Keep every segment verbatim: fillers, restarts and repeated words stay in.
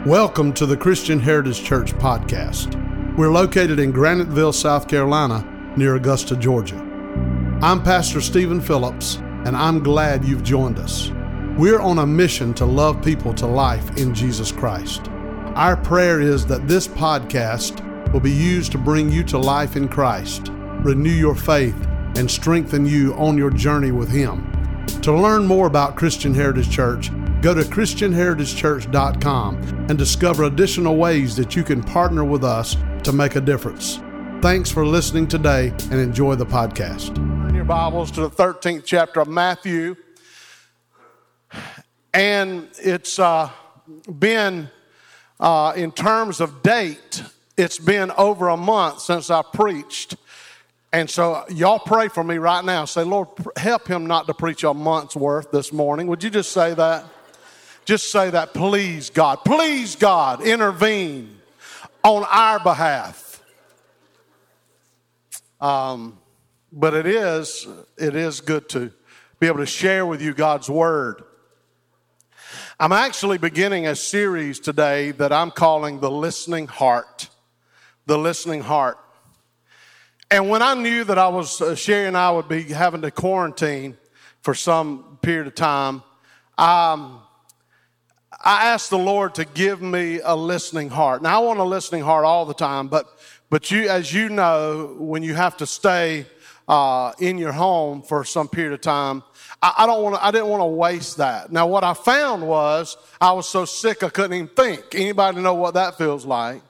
Welcome to the Christian Heritage Church podcast. We're located in Graniteville, South Carolina, near Augusta, Georgia. I'm Pastor Stephen Phillips, and I'm glad you've joined us. We're on a mission to love people to life in Jesus Christ. Our prayer is that this podcast will be used to bring you to life in Christ, renew your faith, and strengthen you on your journey with Him. To learn more about Christian Heritage Church, go to christian heritage church dot com and discover additional ways that you can partner with us to make a difference. Thanks for listening today and enjoy the podcast. Turn your Bibles to the thirteenth chapter of Matthew. And it's uh, been, uh, in terms of date, it's been over a month since I preached. And so y'all pray for me right now. Say, Lord, help him not to preach a month's worth this morning. Would you just say that? Just say that, please, God. Please, God, intervene on our behalf. Um, but it is, it is good to be able to share with you God's Word. I'm actually beginning a series today that I'm calling The Listening Heart. The Listening Heart. And when I knew that I was, uh, Sherry and I would be having to quarantine for some period of time, um, I asked the Lord to give me a listening heart. Now, I want a listening heart all the time, but but you, as you know, when you have to stay uh, in your home for some period of time, I, I don't want to. I didn't want to waste that. Now, what I found was I was so sick I couldn't even think. Anybody know what that feels like?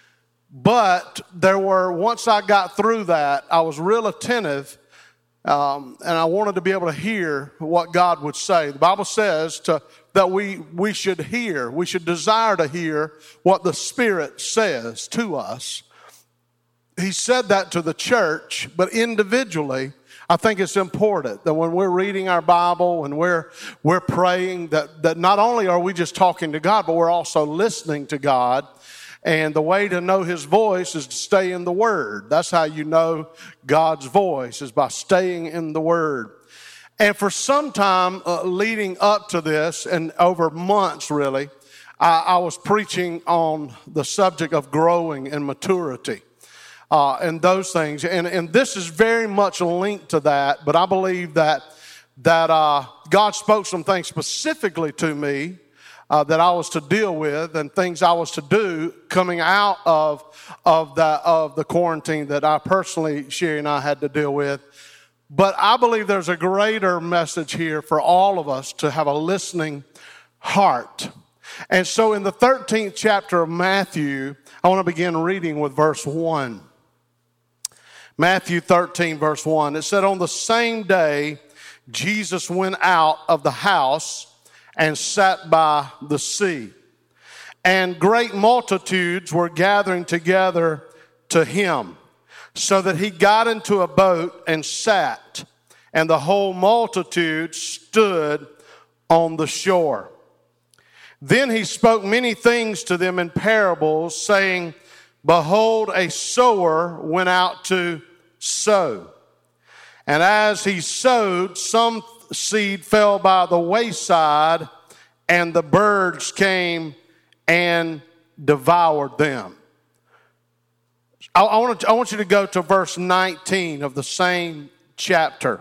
But there were, once I got through that, I was real attentive, um, and I wanted to be able to hear what God would say. The Bible says to that we we should hear, we should desire to hear what the Spirit says to us. He said that to the church, but individually, I think it's important that when we're reading our Bible, when we're we're praying, that, that not only are we just talking to God, but we're also listening to God. And the way to know His voice is to stay in the Word. That's how you know God's voice, is by staying in the Word. And for some time uh, leading up to this, and over months really, I, I was preaching on the subject of growing and maturity uh, and those things. And, and this is very much linked to that, but I believe that, that uh, God spoke some things specifically to me Uh, that I was to deal with, and things I was to do coming out of of the of the quarantine that I personally, Sherry and I, had to deal with. But I believe there's a greater message here for all of us to have a listening heart. And so in the thirteenth chapter of Matthew, I want to begin reading with verse one. Matthew thirteen, verse one. It said, "On the same day, Jesus went out of the house and sat by the sea. And great multitudes were gathering together to him, so that he got into a boat and sat, and the whole multitude stood on the shore. Then he spoke many things to them in parables, saying, Behold, a sower went out to sow. And as he sowed, some seed fell by the wayside, and the birds came and devoured them." I, I, want to, I want you to go to verse nineteen of the same chapter.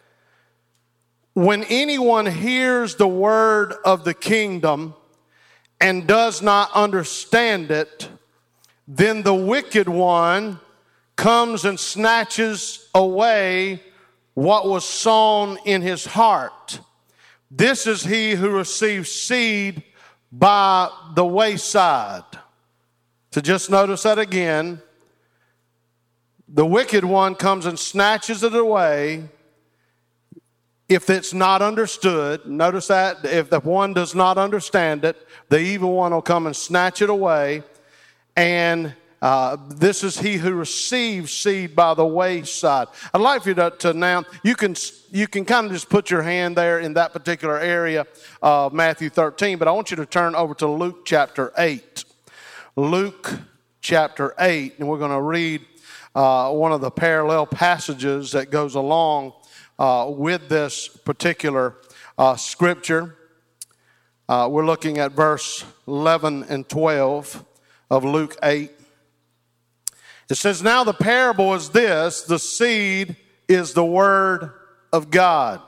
"When anyone hears the word of the kingdom and does not understand it, then the wicked one comes and snatches away what was sown in his heart. This is he who receives seed by the wayside." So just notice that again. The wicked one comes and snatches it away if it's not understood. Notice that if the one does not understand it, the evil one will come and snatch it away. And Uh, this is he who receives seed by the wayside. I'd like for you to, to now, you can you can kind of just put your hand there in that particular area of Matthew thirteen, but I want you to turn over to Luke chapter eight. Luke chapter eight, and we're going to read uh, one of the parallel passages that goes along uh, with this particular uh, scripture. Uh, we're looking at verse eleven and twelve of Luke eight. It says, now the parable is this, the seed is the word of God.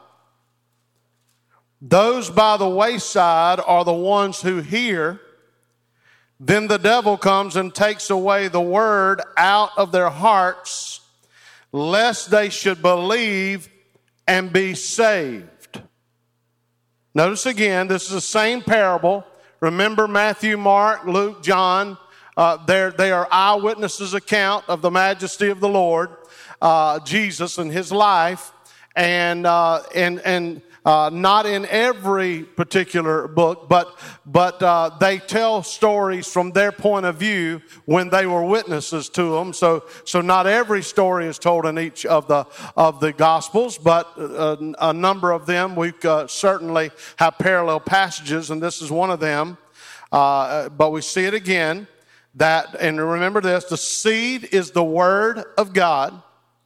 Those by the wayside are the ones who hear. Then the devil comes and takes away the word out of their hearts, lest they should believe and be saved. Notice again, this is the same parable. Remember Matthew, Mark, Luke, John. Uh, they are eyewitnesses' account of the majesty of the Lord, uh, Jesus and his life. And, uh, and, and, Uh, not in every particular book, but but uh, they tell stories from their point of view when they were witnesses to them. So so not every story is told in each of the of the Gospels, but uh, a number of them we uh, certainly have parallel passages, and this is one of them. Uh, but we see it again that, and remember this: the seed is the word of God.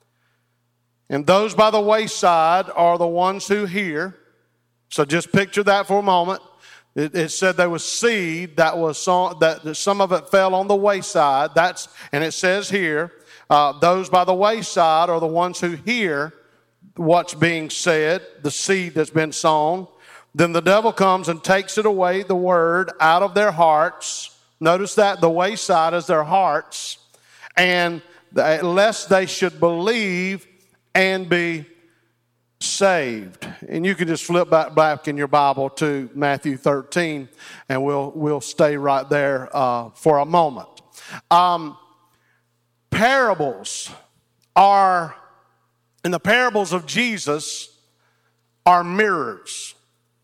And those by the wayside are the ones who hear. So just picture that for a moment. It, it said there was seed that was some, that some of it fell on the wayside. That's and it says here, uh, those by the wayside are the ones who hear what's being said, the seed that's been sown. Then the devil comes and takes it away, the word, out of their hearts. Notice that the wayside is their hearts, and lest they should believe and be saved. And you can just flip back, back in your Bible to Matthew thirteen, and we'll we'll stay right there uh, for a moment. Um, parables are, in the parables of Jesus, are mirrors.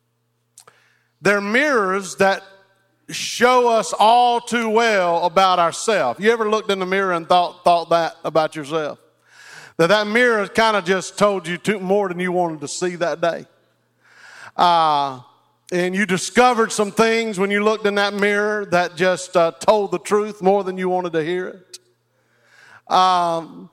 They're mirrors that show us all too well about ourselves. You ever looked in the mirror and thought thought that about yourself? That that mirror kind of just told you too, more than you wanted to see that day. Uh, and you discovered some things when you looked in that mirror that just uh, told the truth more than you wanted to hear it. Um,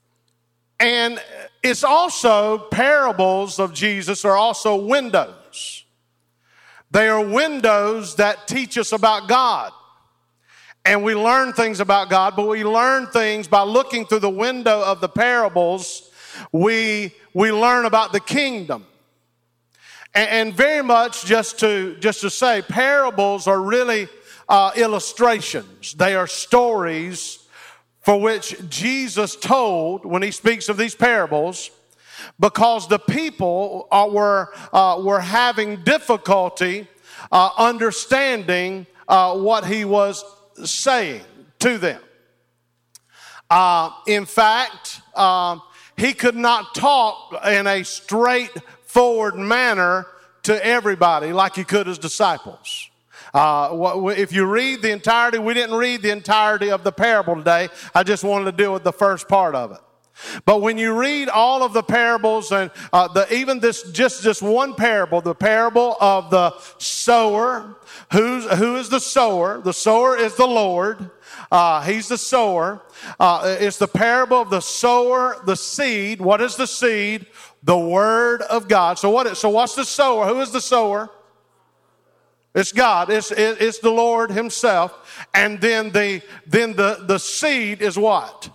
and it's also, parables of Jesus are also windows. They are windows that teach us about God. And we learn things about God, but we learn things by looking through the window of the parables. We, we learn about the kingdom. And, and very much just to, just to say, parables are really uh, illustrations. They are stories for which Jesus told when he speaks of these parables, because the people are, were, uh, were having difficulty uh, understanding uh, what he was saying to them. Uh, in fact, uh, he could not talk in a straightforward manner to everybody like he could his disciples. Uh, if you read the entirety, we didn't read the entirety of the parable today. I just wanted to deal with the first part of it. But when you read all of the parables, and uh, the, even this, just this one parable, the parable of the sower, who's, who is the sower? The sower is the Lord. Uh, he's the sower. Uh, it's the parable of the sower, the seed. What is the seed? The word of God. So what? Is, so what's the sower? Who is the sower? It's God. It's, it, it's the Lord himself. And then the, then the, the seed is what?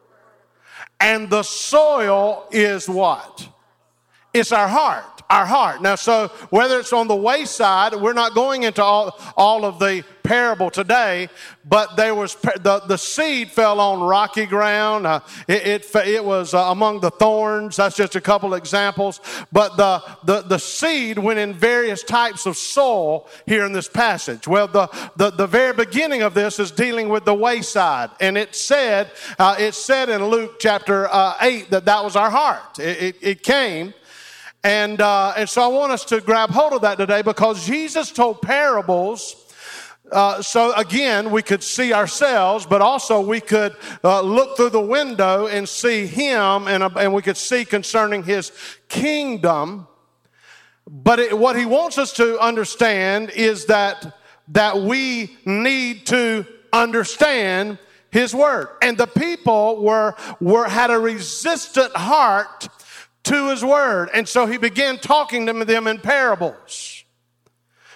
And the soil is what? It's our heart. Our heart. Now, so whether it's on the wayside, we're not going into all, all of the parable today, but there was the, the seed fell on rocky ground. Uh, it, it it was uh, among the thorns. That's just a couple examples. But the, the the seed went in various types of soil here in this passage. Well, the the, the very beginning of this is dealing with the wayside, and it said uh, it said in Luke chapter uh, eight that that was our heart. It, it, it came. And, uh, and so I want us to grab hold of that today, because Jesus told parables. Uh, so again, we could see ourselves, but also we could uh, look through the window and see him, and, uh, and we could see concerning his kingdom. But it, what he wants us to understand is that, that we need to understand his word. And the people were, were had a resistant heart to his word. And so he began talking to them in parables.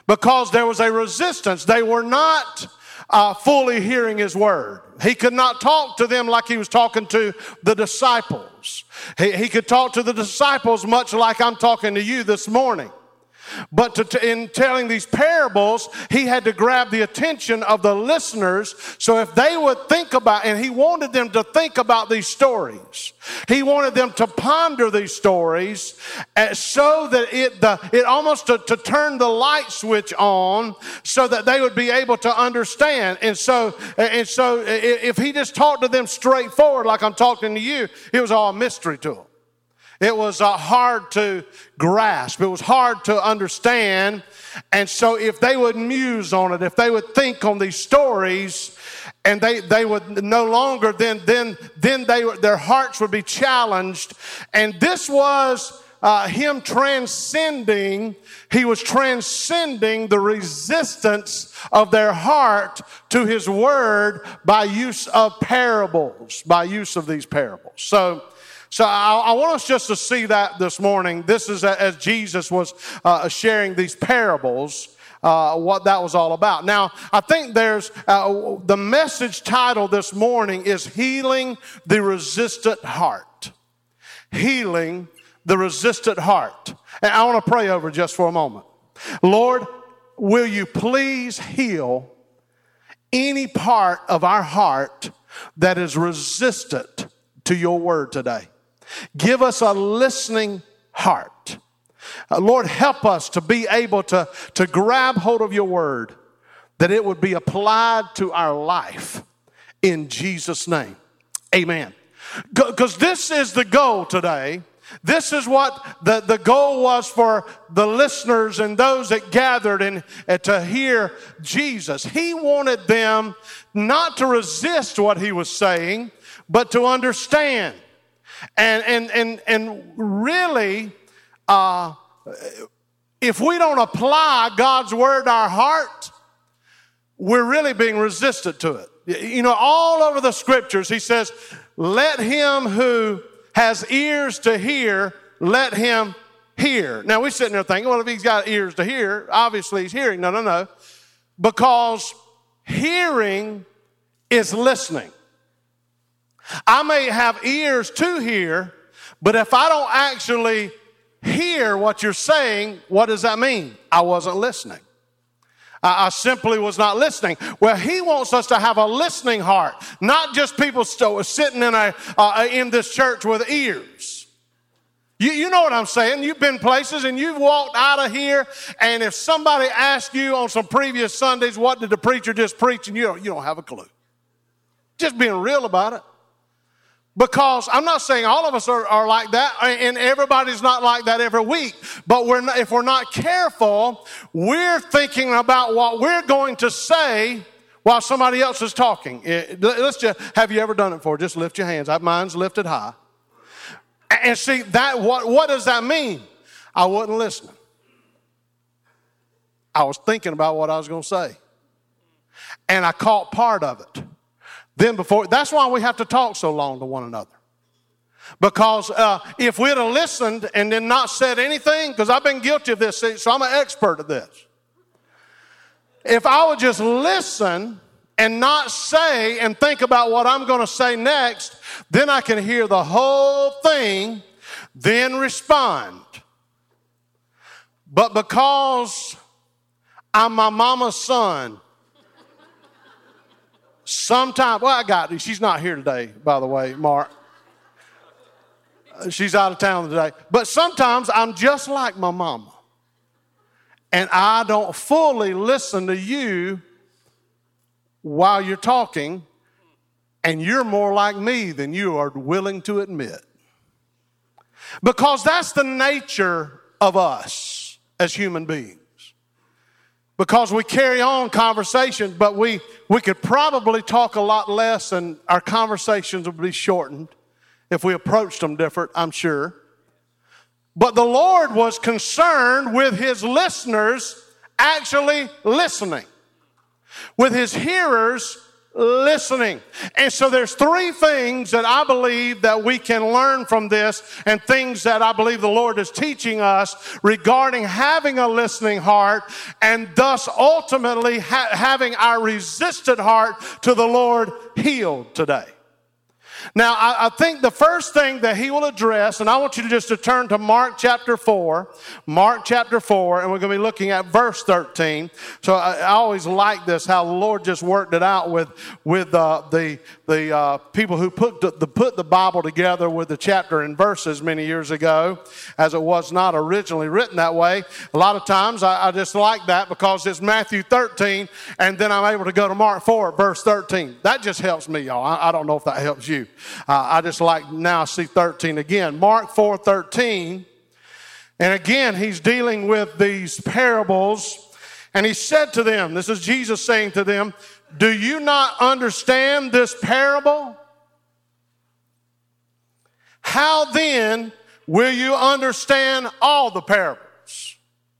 because there was a resistance. They were not uh, fully hearing his word. He could not talk to them like he was talking to the disciples. He, he could talk to the disciples much like I'm talking to you this morning. But to, to, in telling these parables, he had to grab the attention of the listeners. So if they would think about, and he wanted them to think about these stories. He wanted them to ponder these stories so that it, the, it almost to, to turn the light switch on so that they would be able to understand. And so, and so if he just talked to them straightforward like I'm talking to you, it was all a mystery to them. It was uh, hard to grasp. It was hard to understand. And so if they would muse on it, if they would think on these stories, and they, they would no longer, then, then, then they, their hearts would be challenged. And this was uh, him transcending, he was transcending the resistance of their heart to his word by use of parables, by use of these parables. So, So I, I want us just to see that this morning. This is as Jesus was uh, sharing these parables, uh, what that was all about. Now, I think there's, uh, the message title this morning is Healing the Resistant Heart. Healing the Resistant Heart. And I want to pray over just for a moment. Lord, will you please heal any part of our heart that is resistant to your word today? Give us a listening heart. Uh, Lord, help us to be able to, to grab hold of your word, that it would be applied to our life in Jesus' name. Amen. Because this is the goal today. This is what the, the goal was for the listeners and those that gathered and, and to hear Jesus. He wanted them not to resist what he was saying, but to understand. And and and and really, uh, if we don't apply God's word to our heart, we're really being resistant to it. You know, all over the scriptures, he says, let him who has ears to hear, let him hear. Now, we're sitting there thinking, well, if he's got ears to hear, obviously he's hearing. No, no, no. Because hearing is listening. I may have ears to hear, but if I don't actually hear what you're saying, what does that mean? I wasn't listening. I, I simply was not listening. Well, he wants us to have a listening heart, not just people still sitting in a uh, in this church with ears. You, you know what I'm saying. You've been places and you've walked out of here, and if somebody asked you on some previous Sundays, what did the preacher just preach, and you don't, you don't have a clue. Just being real about it. Because I'm not saying all of us are, are like that, and everybody's not like that every week. But we're not, if we're not careful, we're thinking about what we're going to say while somebody else is talking. Let's just, have you ever done it before? Just lift your hands. Mine's lifted high. And see, that what, what does that mean? I wasn't listening. I was thinking about what I was going to say. And I caught part of it. Then before, that's why we have to talk so long to one another. Because uh, if we'd have listened and then not said anything, because I've been guilty of this, so I'm an expert at this. If I would just listen and not say and think about what I'm going to say next, then I can hear the whole thing, then respond. But because I'm my mama's son, sometimes, well, I got it. She's not here today, by the way, Mark. She's out of town today. But sometimes I'm just like my mama. And I don't fully listen to you while you're talking. And you're more like me than you are willing to admit. Because that's the nature of us as human beings. Because we carry on conversations, but we, we could probably talk a lot less and our conversations would be shortened if we approached them different, I'm sure. But the Lord was concerned with his listeners actually listening, with his hearers listening. And so there's three things that I believe that we can learn from this, and things that I believe the Lord is teaching us regarding having a listening heart, and thus ultimately ha- having our resistant heart to the Lord healed today. Now, I, I think the first thing that he will address, and I want you to just to turn to Mark chapter four, Mark chapter four, and we're going to be looking at verse thirteen. So I, I always like this, how the Lord just worked it out with with uh, the the uh, people who put the, the put the Bible together with the chapter and verses many years ago, as it was not originally written that way. A lot of times I, I just like that because it's Matthew thirteen, and then I'm able to go to Mark four, verse thirteen. That just helps me, y'all. I, I don't know if that helps you. Uh, I just like now I see thirteen again. Mark four thirteen. And again, he's dealing with these parables. And he said to them, this is Jesus saying to them, do you not understand this parable? How then will you understand all the parables?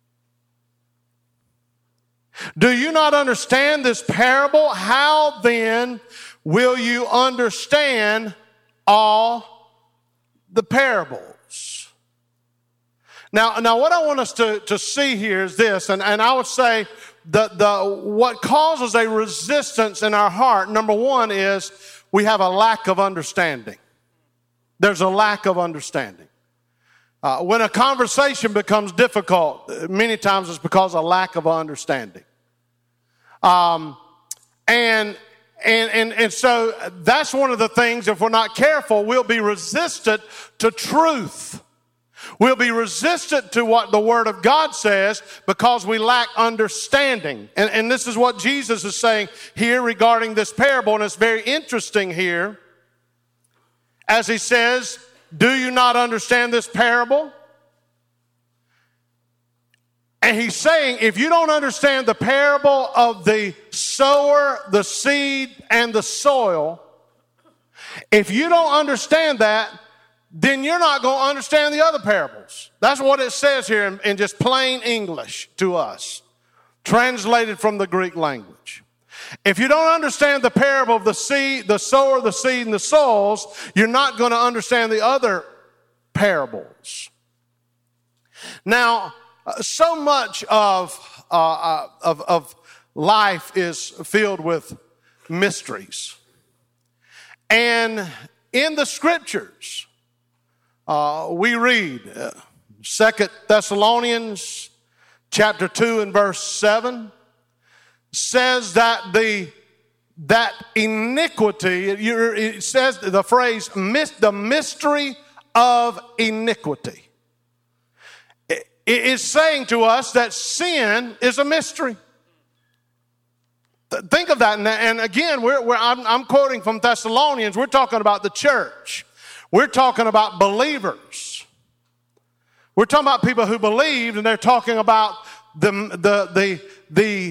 Do you not understand this parable? How then will you understand all the parables? Now, now what I want us to, to see here is this, and, and I would say the, the, what causes a resistance in our heart, number one, is we have a lack of understanding. There's a lack of understanding. Uh, when a conversation becomes difficult, many times it's because of lack of understanding. Um, and And, and, and so that's one of the things, if we're not careful, we'll be resistant to truth. We'll be resistant to what the Word of God says because we lack understanding. And, and this is what Jesus is saying here regarding this parable. And it's very interesting here as he says, do you not understand this parable? And he's saying, if you don't understand the parable of the sower, the seed, and the soil, if you don't understand that, then you're not going to understand the other parables. That's what it says here in, in just plain English to us, translated from the Greek language. If you don't understand the parable of the seed, the sower, the seed, and the soils, you're not going to understand the other parables. Now, so much of, uh, of, of life is filled with mysteries. And in the scriptures, uh, we read uh, Second Thessalonians chapter two and verse seven says that the that iniquity, it says the phrase, the mystery of iniquity. It is saying to us that sin is a mystery. Think of that. And again, we're, we're, I'm, I'm quoting from Thessalonians. We're talking about the church. We're talking about believers. We're talking about people who believed, and they're talking about the, the, the, the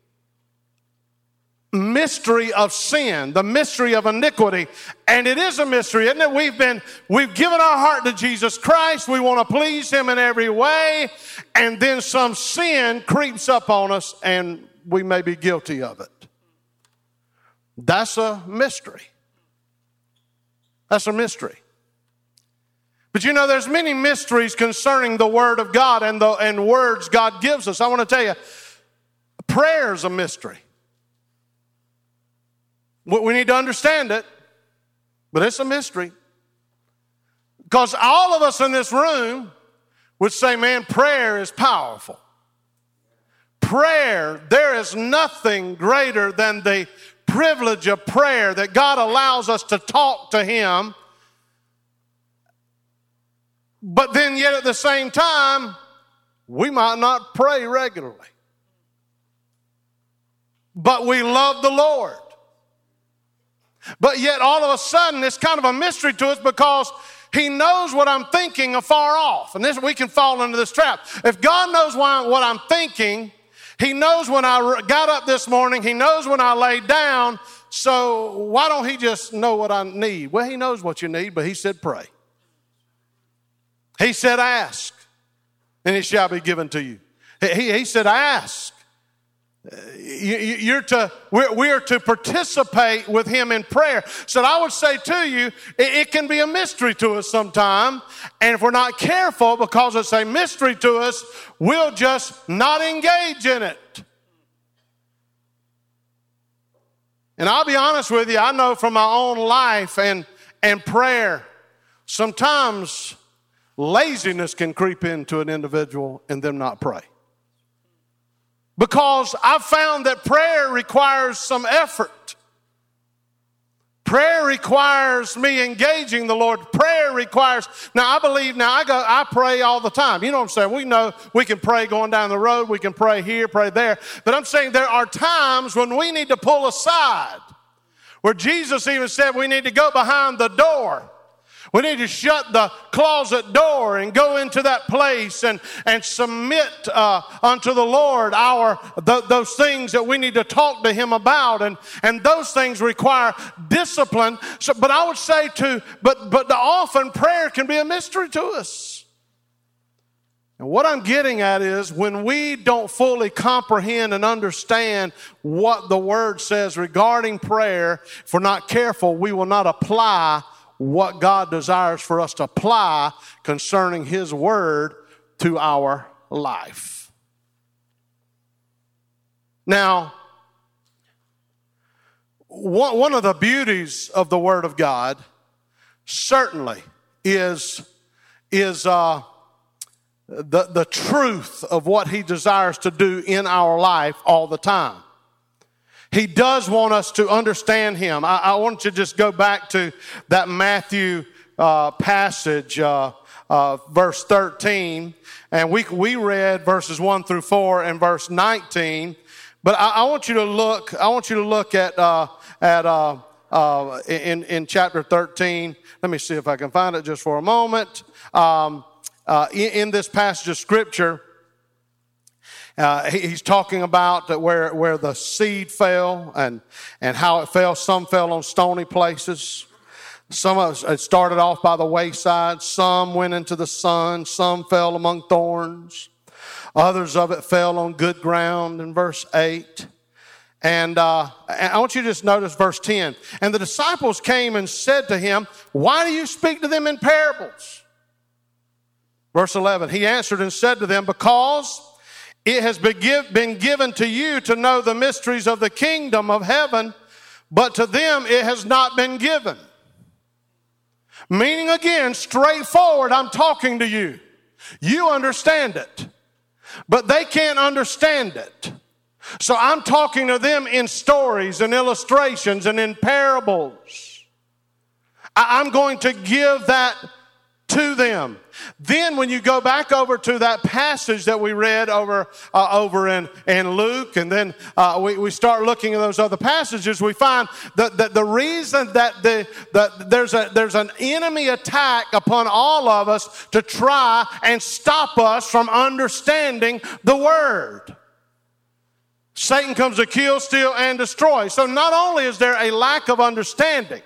mystery of sin, the mystery of iniquity. And it is a mystery, isn't it? We've been, we've given our heart to Jesus Christ. We want to please him in every way. And then some sin creeps up on us, and we may be guilty of it. That's a mystery. That's a mystery. But you know, there's many mysteries concerning the Word of God and the and words God gives us. I want to tell you, prayer is a mystery. We need to understand it, but it's a mystery. Because all of us in this room would say, man, prayer is powerful. Prayer, there is nothing greater than the privilege of prayer, that God allows us to talk to him. But then yet at the same time, we might not pray regularly. But we love the Lord. But yet all of a sudden it's kind of a mystery to us because he knows what I'm thinking afar off. And this, we can fall into this trap. If God knows why, what I'm thinking, he knows when I got up this morning, he knows when I laid down, so why don't he just know what I need? Well, he knows what you need, but he said pray. He said ask, and it shall be given to you. He, he said ask, You're to, we're, we're to participate with him in prayer. So I would say to you, it, it can be a mystery to us sometime. And if we're not careful, because it's a mystery to us, we'll just not engage in it. And I'll be honest with you, I know from my own life and, and prayer, sometimes laziness can creep into an individual and them not pray. Because I've found that prayer requires some effort. Prayer requires me engaging the Lord. Prayer requires, now I believe, now I go, I pray all the time. You know what I'm saying? We know we can pray going down the road. We can pray here, pray there. But I'm saying there are times when we need to pull aside. Where Jesus even said we need to go behind the door. We need to shut the closet door and go into that place and, and submit uh, unto the Lord our th- those things that we need to talk to him about. And, and those things require discipline. So, but I would say to, but, but often prayer can be a mystery to us. And what I'm getting at is when we don't fully comprehend and understand what the Word says regarding prayer, if we're not careful, we will not apply what God desires for us to apply concerning his word to our life. Now, one of the beauties of the word of God certainly is, is uh, the, the truth of what he desires to do in our life all the time. He does want us to understand him. I, I want you to just go back to that Matthew uh, passage, uh, uh, verse thirteen. And we we read verses one through four and verse nineteen. But I, I want you to look, I want you to look at uh, at uh, uh, in, in chapter thirteen. Let me see if I can find it just for a moment. Um, uh, in, in this passage of Scripture, Uh, he, he's talking about where, where the seed fell and, and how it fell. Some fell on stony places. Some of it started off by the wayside. Some went into the sun. Some fell among thorns. Others of it fell on good ground in verse eight. And uh, I want you to just notice verse ten. And the disciples came and said to him, "Why do you speak to them in parables?" Verse eleven, he answered and said to them, "Because it has been, give, been given to you to know the mysteries of the kingdom of heaven, but to them it has not been given." Meaning again, straightforward, I'm talking to you. You understand it, but they can't understand it. So I'm talking to them in stories and illustrations and in parables. I, I'm going to give that to them. Then when you go back over to that passage that we read over uh, over in, in Luke, and then uh, we, we start looking at those other passages, we find that, that the reason that the that there's a there's an enemy attack upon all of us to try and stop us from understanding the word. Satan comes to kill, steal, and destroy. So not only is there a lack of understanding,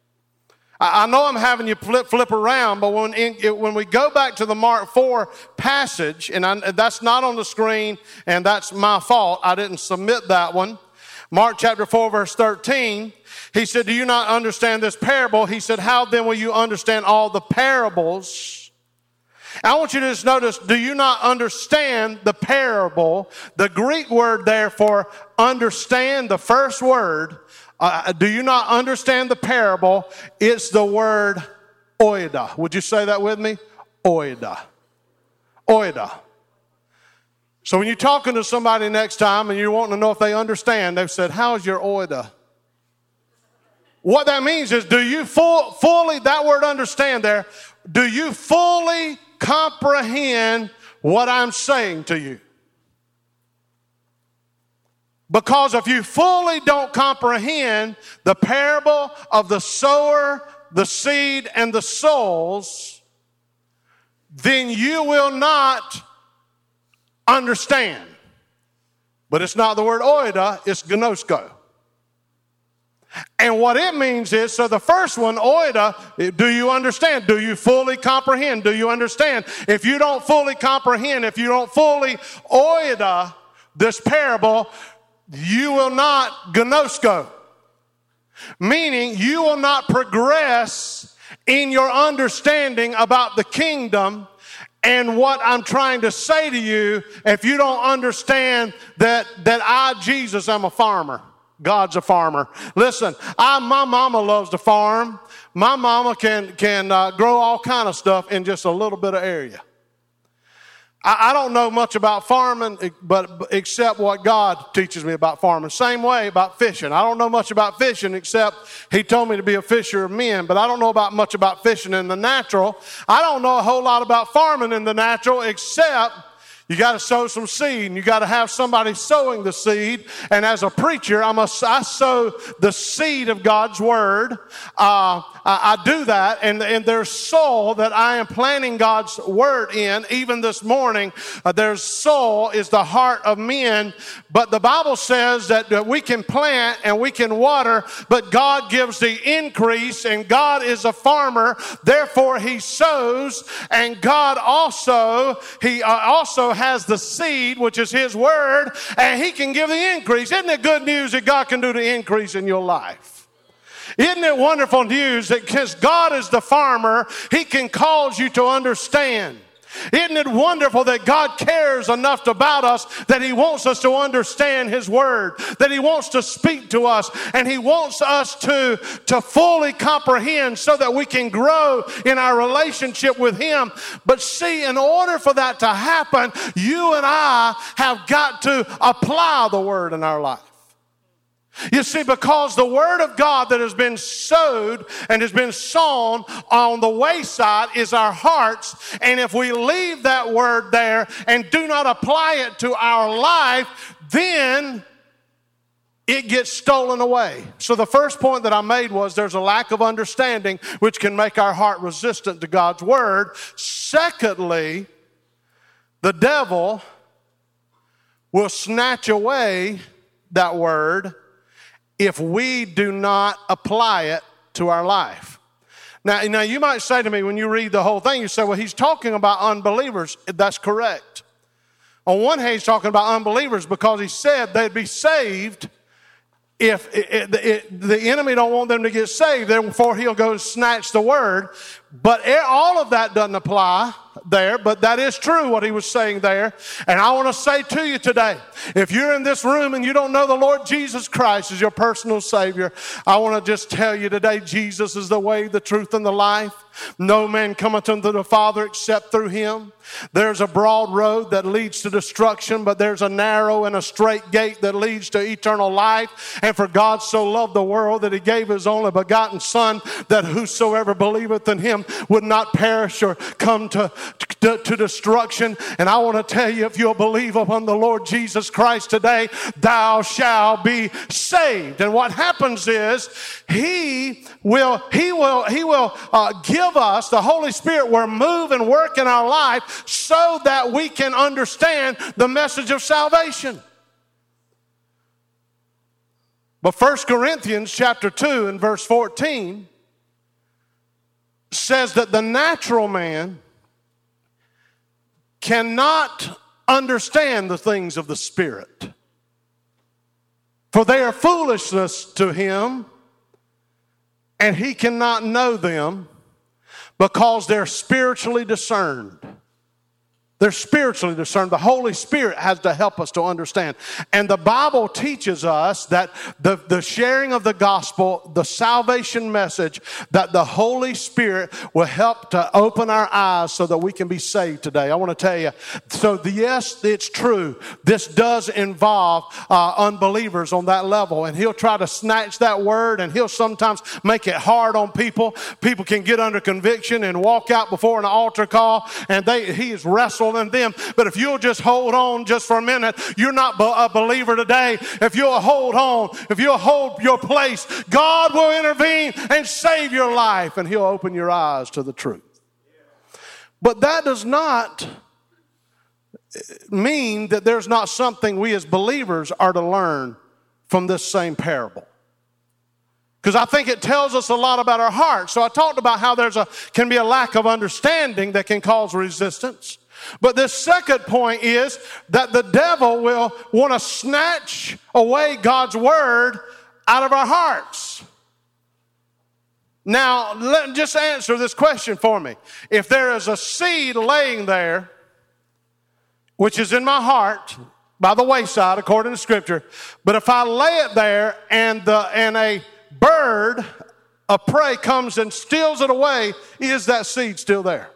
I know I'm having you flip, flip around, but when, in, when we go back to the Mark four passage, and I, that's not on the screen, and that's my fault. I didn't submit that one. Mark chapter four, verse thirteen, he said, "Do you not understand this parable?" He said, "How then will you understand all the parables?" I want you to just notice, do you not understand the parable? The Greek word there for understand, the first word, Uh, do you not understand the parable? It's the word oida. Would you say that with me? Oida. Oida. So when you're talking to somebody next time and you're wanting to know if they understand, they've said, "How's your oida?" What that means is, do you full, fully, that word understand there, do you fully comprehend what I'm saying to you? Because if you fully don't comprehend the parable of the sower, the seed, and the souls, then you will not understand. But it's not the word oida, it's gnosko. And what it means is, so the first one, oida, do you understand? Do you fully comprehend? Do you understand? If you don't fully comprehend, if you don't fully oida this parable, you will not gnosko, meaning you will not progress in your understanding about the kingdom and what I'm trying to say to you if you don't understand that, that I, Jesus, am a farmer. God's a farmer. Listen, I, my mama loves to farm. My mama can, can uh, grow all kind of stuff in just a little bit of area. I, I don't know much about farming, but except what God teaches me about farming. Same way about fishing. I don't know much about fishing except He told me to be a fisher of men, but I don't know about much about fishing in the natural. I don't know a whole lot about farming in the natural except you got to sow some seed, and you got to have somebody sowing the seed. And as a preacher, I'm a, I sow the seed of God's word. Uh, I, I do that, and, and there's soil that I am planting God's word in. Even this morning, uh, there's soil is the heart of men. But the Bible says that, that we can plant and we can water, but God gives the increase, and God is a farmer. Therefore, He sows, and God also He uh, also has the seed, which is His word, and He can give the increase. Isn't it good news that God can do the increase in your life? Isn't it wonderful news that because God is the farmer, He can cause you to understand? Isn't it wonderful that God cares enough about us that He wants us to understand His word, that He wants to speak to us, and He wants us to, to fully comprehend so that we can grow in our relationship with Him. But see, in order for that to happen, you and I have got to apply the word in our life. You see, because the word of God that has been sowed and has been sown on the wayside is our hearts. And if we leave that word there and do not apply it to our life, then it gets stolen away. So the first point that I made was there's a lack of understanding which can make our heart resistant to God's word. Secondly, the devil will snatch away that word if we do not apply it to our life. Now, now, you might say to me when you read the whole thing, you say, well, he's talking about unbelievers. That's correct. On one hand, he's talking about unbelievers because he said they'd be saved if it, it, it, the enemy don't want them to get saved. Therefore, he'll go snatch the word. But all of that doesn't apply there, but that is true what he was saying there. And I want to say to you today, if you're in this room and you don't know the Lord Jesus Christ as your personal Savior, I want to just tell you today, Jesus is the way, the truth, and the life. No man cometh unto the Father except through Him. There's a broad road that leads to destruction, but there's a narrow and a straight gate that leads to eternal life. And for God so loved the world that He gave His only begotten Son, that whosoever believeth in Him would not perish or come to, to, to destruction. And I want to tell you, if you'll believe upon the Lord Jesus Christ today, thou shalt be saved. And what happens is He will, He will, He will uh, give us, the Holy Spirit will move and work in our life so that we can understand the message of salvation. But First Corinthians chapter two and verse fourteen says that the natural man cannot understand the things of the Spirit, for they are foolishness to him, and he cannot know them because they're spiritually discerned. They're spiritually discerned. The Holy Spirit has to help us to understand. And the Bible teaches us that the, the sharing of the gospel, the salvation message, that the Holy Spirit will help to open our eyes so that we can be saved today. I want to tell you, so the, yes, it's true. This does involve uh, unbelievers on that level. And he'll try to snatch that word, and he'll sometimes make it hard on people. People can get under conviction and walk out before an altar call, and they he is wrestling in them. But if you'll just hold on just for a minute, you're not a believer today. If you'll hold on, if you'll hold your place, God will intervene and save your life, and He'll open your eyes to the truth. But that does not mean that there's not something we as believers are to learn from this same parable. Because I think it tells us a lot about our hearts. So I talked about how there's a can be a lack of understanding that can cause resistance. But this second point is that the devil will want to snatch away God's word out of our hearts. Now, let, just answer this question for me. If there is a seed laying there, which is in my heart, by the wayside, according to Scripture, but if I lay it there and, the, and a bird of prey comes and steals it away, is that seed still there?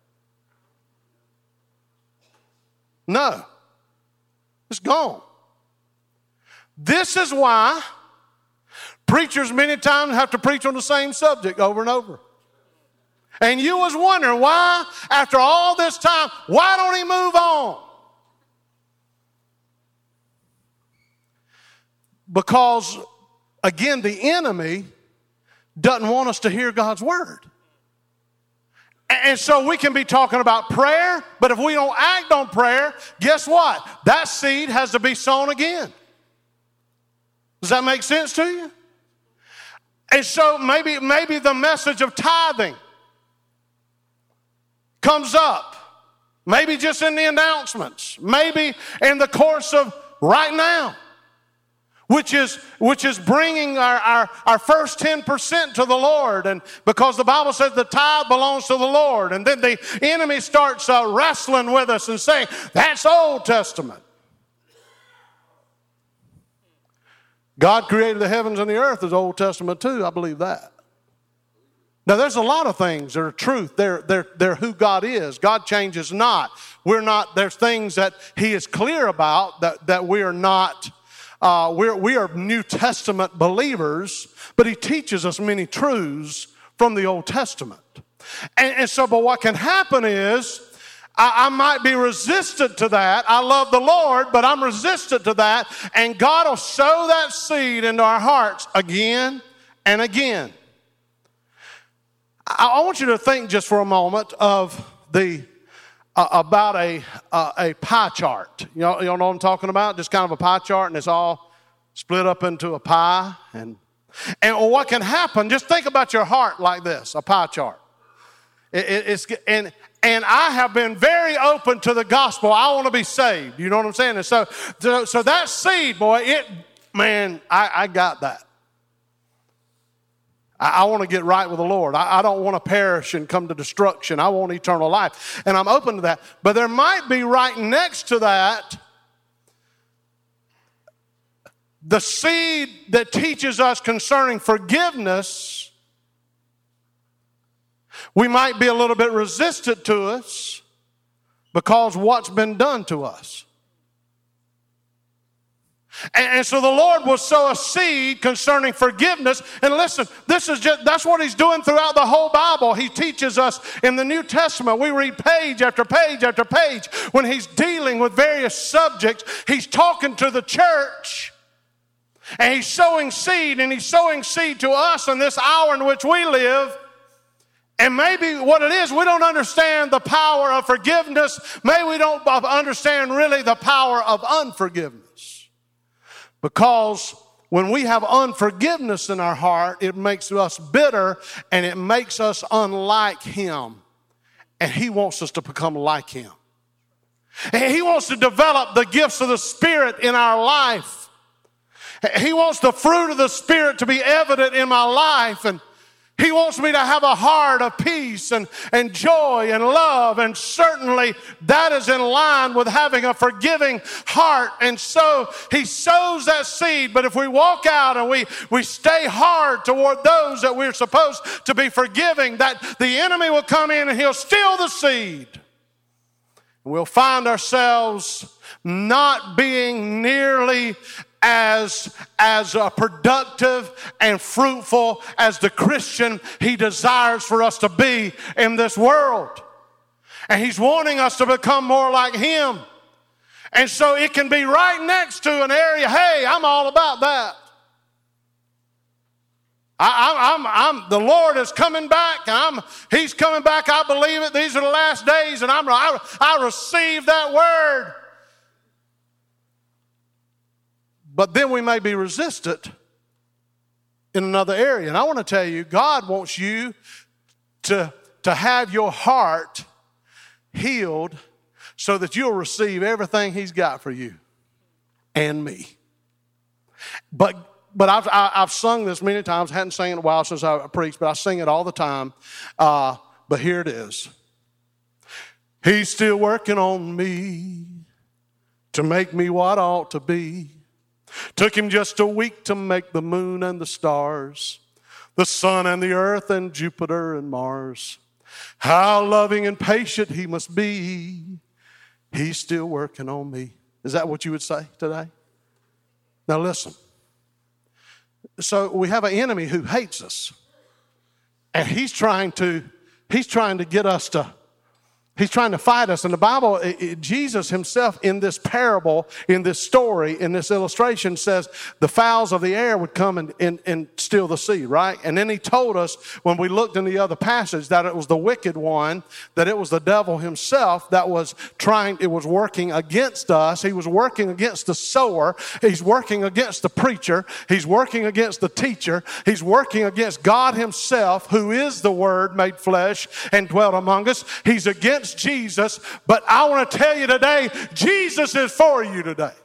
No. It's gone. This is why preachers many times have to preach on the same subject over and over. And you was wondering why, after all this time, why don't he move on? Because, again, the enemy doesn't want us to hear God's word. And so we can be talking about prayer, but if we don't act on prayer, guess what? That seed has to be sown again. Does that make sense to you? And so maybe, maybe the message of tithing comes up. Maybe just in the announcements. Maybe in the course of right now. Which is, which is bringing our, our, our first ten percent to the Lord. And because the Bible says the tithe belongs to the Lord. And then the enemy starts uh, wrestling with us and saying, that's Old Testament. God created the heavens and the earth is Old Testament too. I believe that. Now there's a lot of things that are truth. They're, they're, they're who God is. God changes not. We're not, there's things that he is clear about that, that we are not. Uh, we're, we are New Testament believers, but he teaches us many truths from the Old Testament. And, and so, but what can happen is, I, I might be resistant to that. I love the Lord, but I'm resistant to that. And God will sow that seed into our hearts again and again. I, I want you to think just for a moment of the Uh, about a uh, a pie chart. You know, you know what I'm talking about? Just kind of a pie chart, and it's all split up into a pie. And and what can happen? Just think about your heart like this: a pie chart. It, it, it's and and I have been very open to the gospel. I want to be saved. You know what I'm saying? And so so, so that seed, boy, it man, I, I got that. I want to get right with the Lord. I don't want to perish and come to destruction. I want eternal life. And I'm open to that. But there might be right next to that the seed that teaches us concerning forgiveness. We might be a little bit resistant to us because what's been done to us. And, and so the Lord will sow a seed concerning forgiveness. And listen, this is just, that's what he's doing throughout the whole Bible. He teaches us in the New Testament. We read page after page after page. When he's dealing with various subjects, he's talking to the church. And he's sowing seed, and he's sowing seed to us in this hour in which we live. And maybe what it is, we don't understand the power of forgiveness. Maybe we don't understand really the power of unforgiveness. Because when we have unforgiveness in our heart, it makes us bitter and it makes us unlike him. And he wants us to become like him. And he wants to develop the gifts of the Spirit in our life. He wants the fruit of the Spirit to be evident in my life. And he wants me to have a heart of peace and, and joy and love. And certainly that is in line with having a forgiving heart. And so he sows that seed. But if we walk out and we, we stay hard toward those that we're supposed to be forgiving, that the enemy will come in and he'll steal the seed. We'll find ourselves not being nearly as, as uh, productive and fruitful as the Christian he desires for us to be in this world. And he's wanting us to become more like him. And so it can be right next to an area, hey, I'm all about that. I, I'm, I'm, the Lord is coming back. And I'm, he's coming back. I believe it. These are the last days, and I'm, I, I receive that word. But then we may be resistant in another area. And I want to tell you, God wants you to, to have your heart healed so that you'll receive everything he's got for you and me. But but I've, I, I've sung this many times. I hadn't sung it in a while since I preached, but I sing it all the time. Uh, but here it is. He's still working on me to make me what I ought to be. Took him just a week to make the moon and the stars, the sun and the earth and Jupiter and Mars. How loving and patient he must be. He's still working on me. Is that what you would say today? Now listen. So we have an enemy who hates us. And he's trying to, he's trying to get us to, he's trying to fight us. And the Bible, it, it, Jesus himself in this parable, in this story, in this illustration says the fowls of the air would come and, and, and steal the seed, right? And then he told us when we looked in the other passage that it was the wicked one, that it was the devil himself that was trying, it was working against us. He was working against the sower. He's working against the preacher. He's working against the teacher. He's working against God himself, who is the Word made flesh and dwelt among us. He's against Jesus, but I want to tell you today, Jesus is for you today.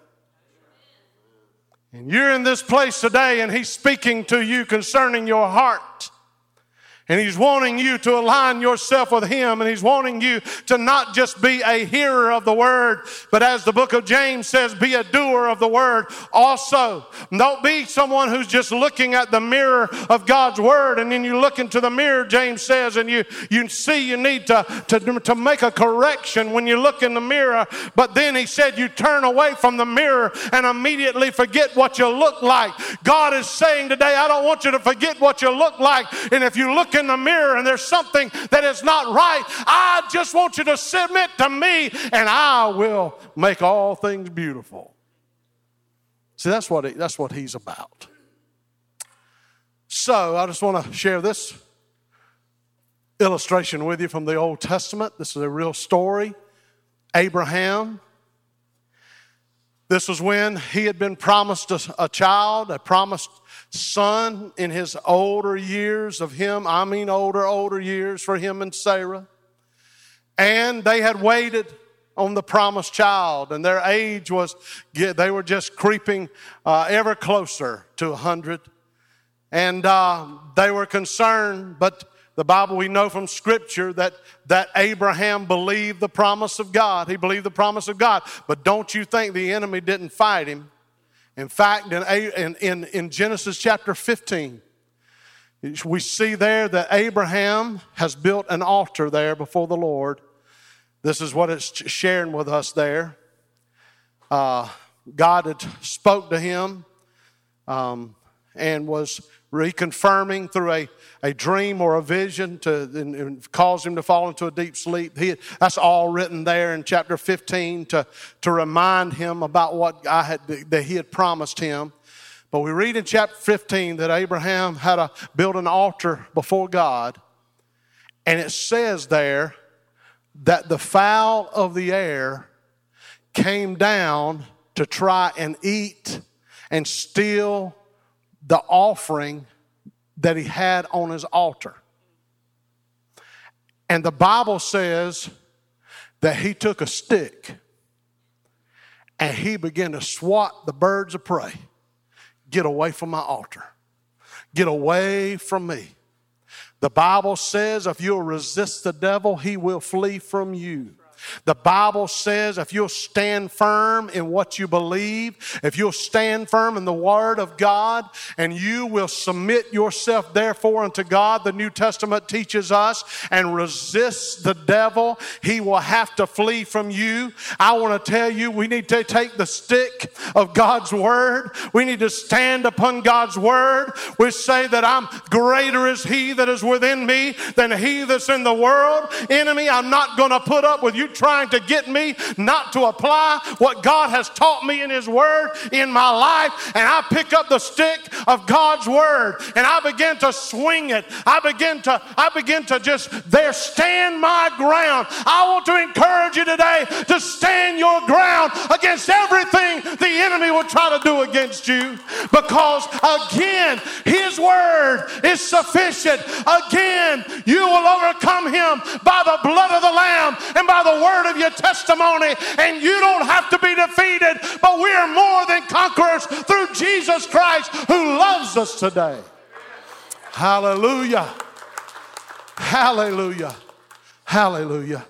And you're in this place today and he's speaking to you concerning your heart. And he's wanting you to align yourself with him. And he's wanting you to not just be a hearer of the word, but as the book of James says, be a doer of the word also. Don't be someone who's just looking at the mirror of God's word. And then you look into the mirror, James says, and you, you see you need to, to, to make a correction when you look in the mirror. But then he said you turn away from the mirror and immediately forget what you look like. God is saying today, I don't want you to forget what you look like. And if you look in the mirror and there's something that is not right, I just want you to submit to me and I will make all things beautiful. See, that's what he, that's what he's about. So I just want to share this illustration with you from the Old Testament. This is a real story. Abraham. This was when he had been promised a, a child, a promised son in his older years of him. I mean older, older years for him and Sarah. And they had waited on the promised child. And their age was, they were just creeping uh, ever closer to a hundred. And uh, they were concerned, but the Bible, we know from Scripture that, that Abraham believed the promise of God. He believed the promise of God. But don't you think the enemy didn't fight him? In fact, in, in, in Genesis chapter fifteen, we see there that Abraham has built an altar there before the Lord. This is what it's sharing with us there. Uh, God had spoke to him um, and was reconfirming through a, a dream or a vision to and, and cause him to fall into a deep sleep. He, that's all written there in chapter fifteen to, to remind him about what I had that he had promised him. But we read in chapter fifteen that Abraham had a, built an altar before God. And it says there that the fowl of the air came down to try and eat and steal the offering that he had on his altar. And the Bible says that he took a stick and he began to swat the birds of prey. Get away from my altar. Get away from me. The Bible says if you'll resist the devil, he will flee from you. The Bible says if you'll stand firm in what you believe, if you'll stand firm in the Word of God, and you will submit yourself therefore unto God, the New Testament teaches us, and resist the devil, he will have to flee from you. I want to tell you, we need to take the stick of God's Word. We need to stand upon God's Word. We say that I'm greater is he that is within me than he that's in the world. Enemy, I'm not going to put up with you trying to get me not to apply what God has taught me in his word in my life. And I pick up the stick of God's word and I begin to swing it. I begin to, I begin to just there stand my ground. I want to encourage you today to stand your ground against everything the enemy will try to do against you. Because again, his word is sufficient. Again, you will overcome him by the blood of the Lamb and by the the word of your testimony, and you don't have to be defeated, but we are more than conquerors through Jesus Christ who loves us today. Hallelujah. Hallelujah. Hallelujah.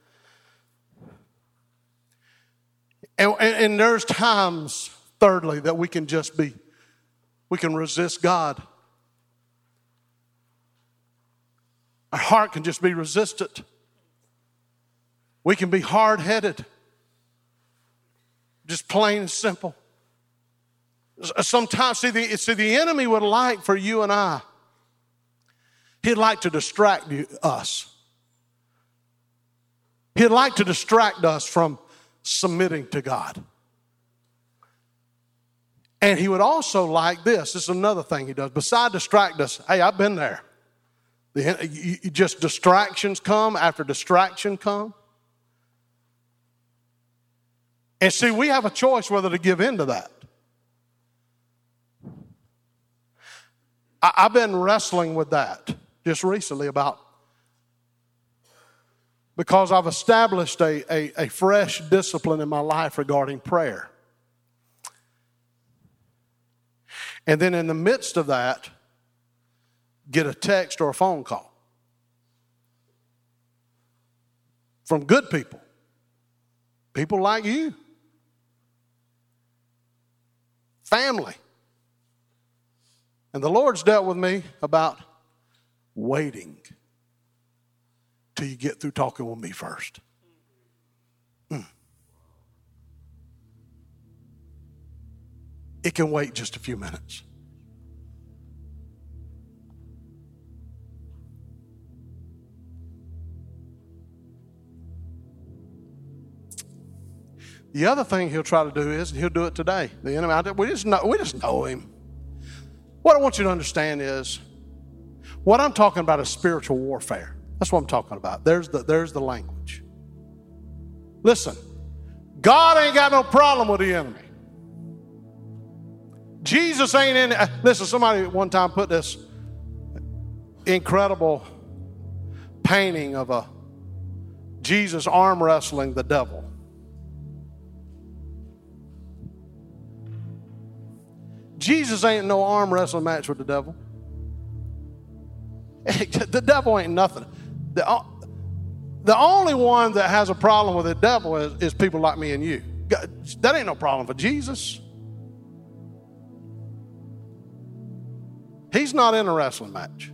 And, and, and there's times, thirdly, that we can just be, we can resist God. Our heart can just be resistant. We can be hard-headed. Just plain and simple. Sometimes, see the, see, the enemy would like for you and I, he'd like to distract you, us. He'd like to distract us from submitting to God. And he would also like this. This is another thing he does. Besides distract us, hey, I've been there. The, you, you just distractions come after distraction come. And see, we have a choice whether to give in to that. I, I've been wrestling with that just recently about, because I've established a, a, a fresh discipline in my life regarding prayer. And then in the midst of that, get a text or a phone call from good people, people like you, family. And the Lord's dealt with me about waiting till you get through talking with me first. Mm. It can wait just a few minutes. The other thing he'll try to do is, and he'll do it today. The enemy, we just know, we just know him. What I want you to understand is, what I'm talking about is spiritual warfare. That's what I'm talking about. There's the, there's the language. Listen, God ain't got no problem with the enemy. Jesus ain't in it. Listen, somebody one time put this incredible painting of a Jesus arm wrestling the devil. Jesus ain't no arm wrestling match with the devil. The devil ain't nothing. The, the only one that has a problem with the devil is, is people like me and you. That ain't no problem for Jesus. He's not in a wrestling match.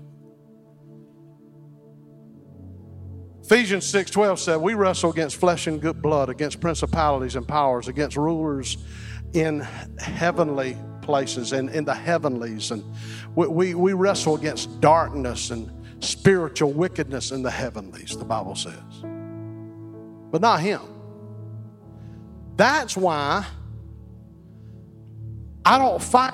Ephesians six twelve said, we wrestle against flesh and good blood, against principalities and powers, against rulers in heavenly places and in the heavenlies. And we, we, we wrestle against darkness and spiritual wickedness in the heavenlies, the Bible says. But not him. That's why I don't fight.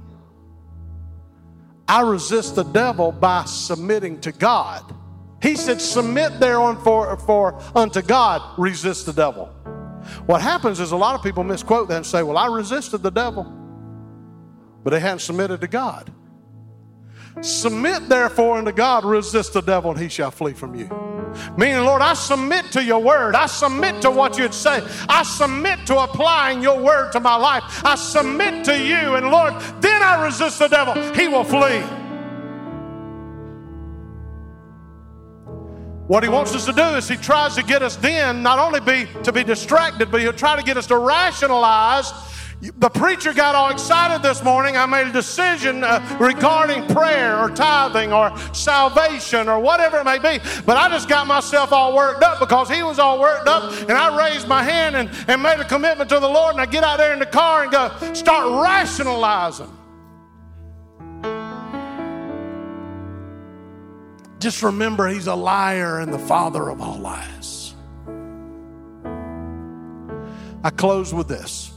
I resist the devil by submitting to God. He said, submit thereon for, for unto God, resist the devil. What happens is a lot of people misquote that and say, well, I resisted the devil, but they hadn't submitted to God. Submit therefore unto God, resist the devil, and he shall flee from you. Meaning, Lord, I submit to your word. I submit to what you'd say. I submit to applying your word to my life. I submit to you, and Lord, then I resist the devil. He will flee. What he wants us to do is he tries to get us then not only be to be distracted, but he'll try to get us to rationalize. The preacher got all excited this morning. I made a decision uh, regarding prayer or tithing or salvation or whatever it may be. But I just got myself all worked up because he was all worked up. And I raised my hand and, and made a commitment to the Lord. And I get out there in the car and go start rationalizing. Just remember, he's a liar and the father of all lies. I close with this.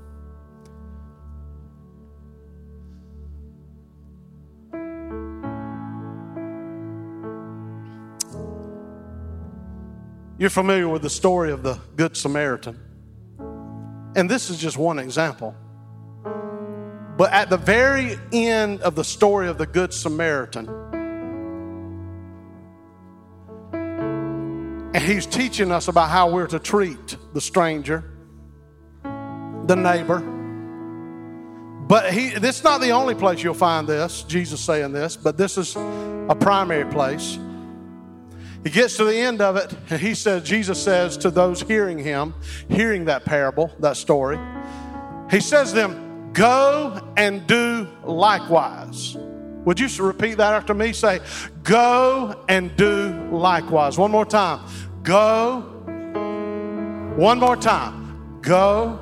You're familiar with the story of the Good Samaritan. And this is just one example. But at the very end of the story of the Good Samaritan, And he's teaching us about how we're to treat the stranger, the neighbor. But he, this is not the only place you'll find this, Jesus saying this, but this is a primary place. He gets to the end of it, and he says, Jesus says to those hearing him, hearing that parable, that story, he says to them, go and do likewise. Would you repeat that after me? Say, go and do likewise. One more time. Go. One more time. Go.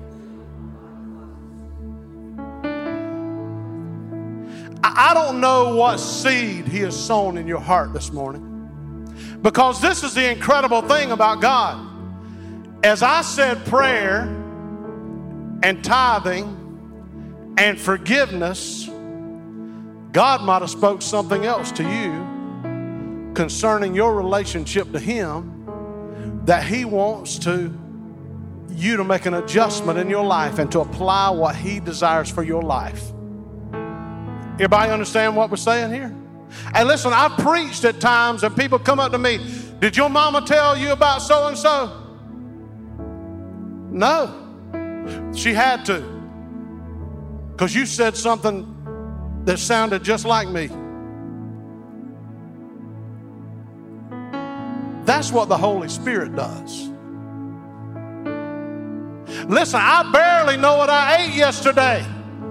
I don't know what seed he has sown in your heart this morning. Because this is the incredible thing about God. As I said prayer and tithing and forgiveness, God might have spoke something else to you concerning your relationship to him, that he wants to you to make an adjustment in your life and to apply what he desires for your life. Everybody understand what we're saying here? And listen, I've preached at times and people come up to me, did your mama tell you about so-and-so? No, she had to. Because you said something that sounded just like me. That's what the Holy Spirit does. Listen, I barely know what I ate yesterday.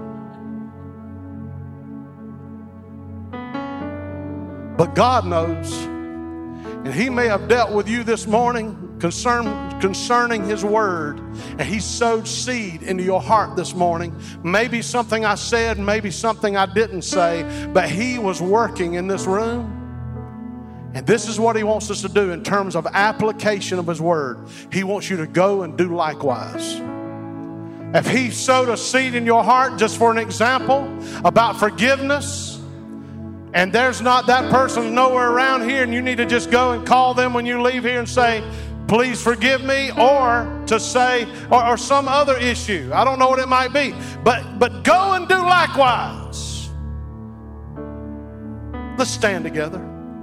But God knows, and he may have dealt with you this morning concern, concerning his word, and he sowed seed into your heart this morning. Maybe something I said, maybe something I didn't say, but he was working in this room. And this is what he wants us to do in terms of application of his word. He wants you to go and do likewise. If he sowed a seed in your heart, just for an example, about forgiveness, and there's not that person nowhere around here, and you need to just go and call them when you leave here and say, please forgive me, or to say, or, or some other issue. I don't know what it might be, but, but go and do likewise. Let's stand together.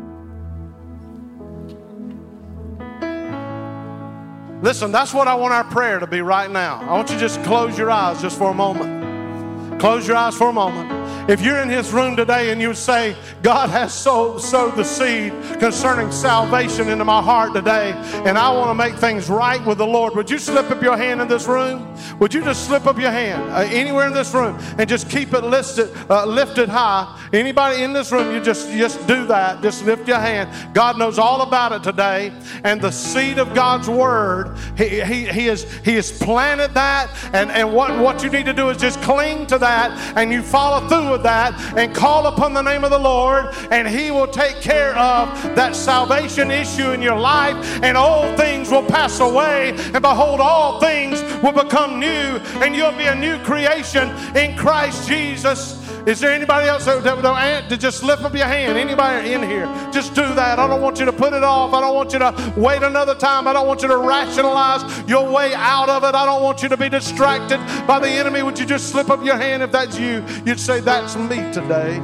Listen, that's what I want our prayer to be right now. I want you to just close your eyes just for a moment. Close your eyes for a moment. If you're in his room today and you would say, God has sowed, sowed the seed concerning salvation into my heart today, and I want to make things right with the Lord, would you slip up your hand in this room? Would you just slip up your hand uh, anywhere in this room and just keep it listed, uh, lifted high? Anybody in this room, you just, just do that. Just lift your hand. God knows all about it today. And the seed of God's word, he, he, he, has, he has planted that. And, and what, what you need to do is just cling to that, and you follow through with that and call upon the name of the Lord, and he will take care of that salvation issue in your life, and old things will pass away, and behold, all things will become new, and you'll be a new creation in Christ Jesus. Is there anybody else that, that, that, that just lift up your hand? Anybody in here? Just do that. I don't want you to put it off. I don't want you to wait another time. I don't want you to rationalize your way out of it. I don't want you to be distracted by the enemy. Would you just slip up your hand if that's you? You'd say, that's me today.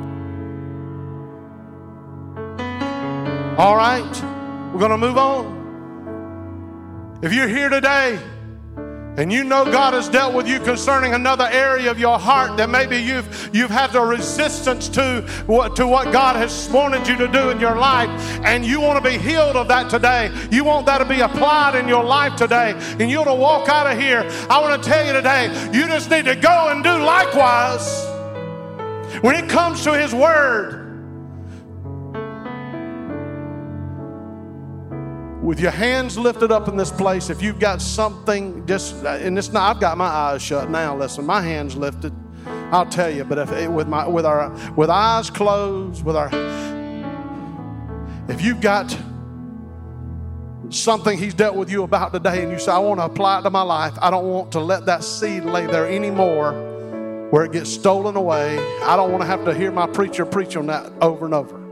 All right, we're going to move on. If you're here today and you know God has dealt with you concerning another area of your heart that maybe you've you've had a resistance to what, to what God has wanted you to do in your life, and you want to be healed of that today. You want that to be applied in your life today, and you want to walk out of here. I want to tell you today, you just need to go and do likewise. When it comes to his word, with your hands lifted up in this place, if you've got something, just, and it's not, I've got my eyes shut now, listen, my hands lifted, I'll tell you, but if with my, with our, with eyes closed, with our, if you've got something he's dealt with you about today, and you say, I want to apply it to my life, I don't want to let that seed lay there anymore where it gets stolen away. I don't want to have to hear my preacher preach on that over and over.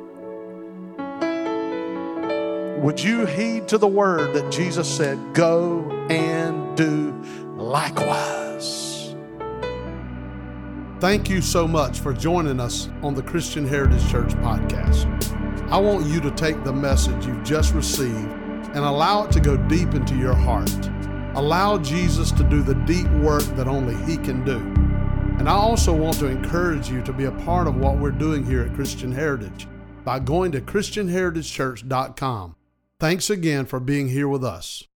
Would you heed to the word that Jesus said, go and do likewise? Thank you so much for joining us on the Christian Heritage Church podcast. I want you to take the message you've just received and allow it to go deep into your heart. Allow Jesus to do the deep work that only He can do. And I also want to encourage you to be a part of what we're doing here at Christian Heritage by going to christian heritage church dot com. Thanks again for being here with us.